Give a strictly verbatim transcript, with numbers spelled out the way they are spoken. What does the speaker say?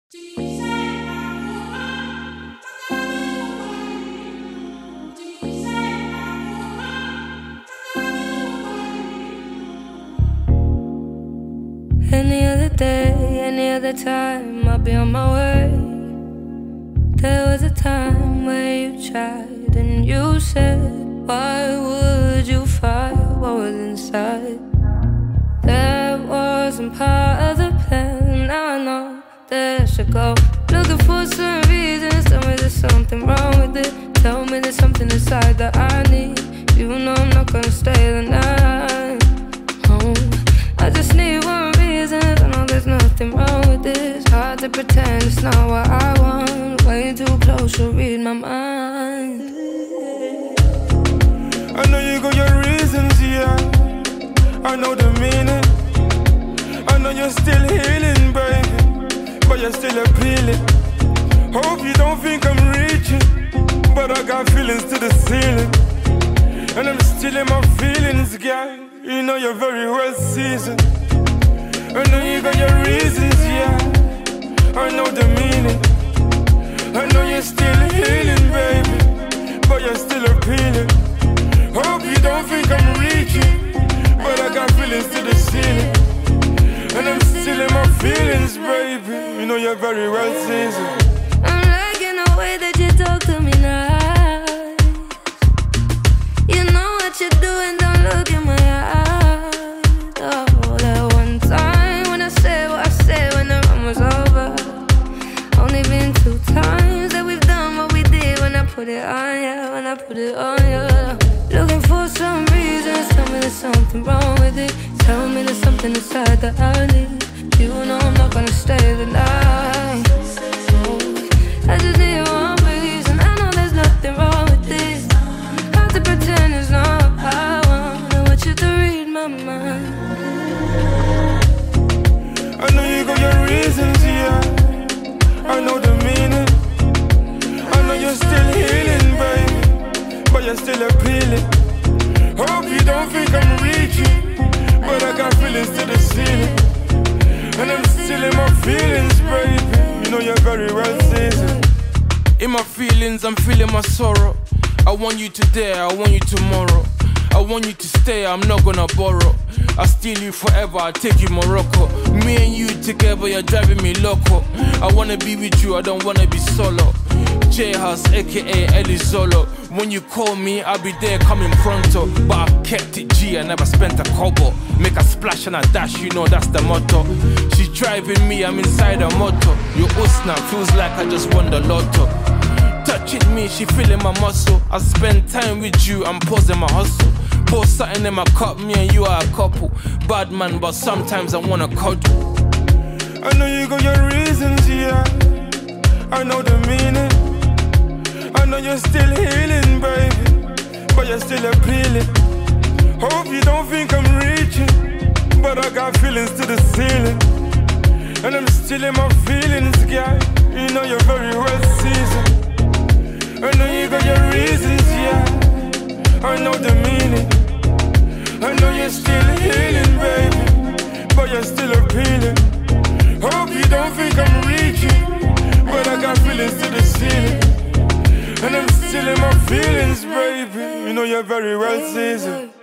Any other day, any other time, I'll be on my way. There was a time where you tried and you said, why would you fight what was inside? That wasn't part of the plan. Now I know that I should go. Looking for some reasons. Tell me there's something wrong with it. Tell me there's something inside that I need. You know I'm not gonna stay the night. Oh, I just need one reason. I know there's nothing wrong with this. Hard to pretend it's not what I want. Way too close to read my mind. I know you got your reasons, yeah. I know the meaning. I know you're still healing, baby, but you're still appealing. Hope you don't think I'm reaching, but I got feelings to the ceiling. And I'm still in my feelings, girl. You know you're very well seasoned. I know you got your reasons, yeah. I know the meaning. I know you're still healing, baby, but you're still appealing. Hope you don't think I'm reaching, but I got feelings to the ceiling. And I'm still in my feelings, baby. You know you're very well seasoned. I'm liking the way that you talk to me nice. You know what you're doing, don't look in my eyes. Oh, that one time when I said what I said when the run was over. Only been two times that we've done what we did when I put it on you, when I put it on you. Looking for some reasons, tell me there's something wrong with it. Tell me there's something inside that I need. You know I'm not gonna stay the night. Oh, I just need one reason. I know there's nothing wrong with this. Hard to pretend it's not what I want. I want you to read my mind. I know you got your reasons, yeah. I know the meaning. I know you're still healing, baby, but you're still appealing. Hope you don't think I'm reaching, but I got feelings to the ceiling. And I'm still in my feelings, baby. You know you're very well seasoned. In my feelings, I'm feeling my sorrow. I want you today, I want you tomorrow. I want you to stay, I'm not gonna borrow. I'll steal you forever, I'll take you Morocco. Me and you together, you're driving me loco. I wanna be with you, I don't wanna be solo. J-House, aka Elizolo. When you call me, I'll be there coming pronto. But I kept it G, I never spent a kobo. Make a splash and a dash, you know that's the motto. She's driving me, I'm inside a motor. Your Usna feels like I just won the lotto. Touching me, she feeling my muscle. I spend time with you, I'm pausing my hustle. Pour something in my cup, me and you are a couple. Bad man, but sometimes I wanna cuddle. I know you got your reasons, yeah. I know the meaning. I know you're still healing, baby, but you're still appealing. Hope you don't think I'm reaching, but I got feelings to the ceiling. And I'm still in my feelings, girl. You know you're very well seasoned. I know you got your reasons, yeah. I know the meaning. I know you're still healing, baby, but you're still appealing. Hope you don't think I'm reaching, but I got feelings to the ceiling. And I'm still in my feelings, baby. You know you're very well seasoned.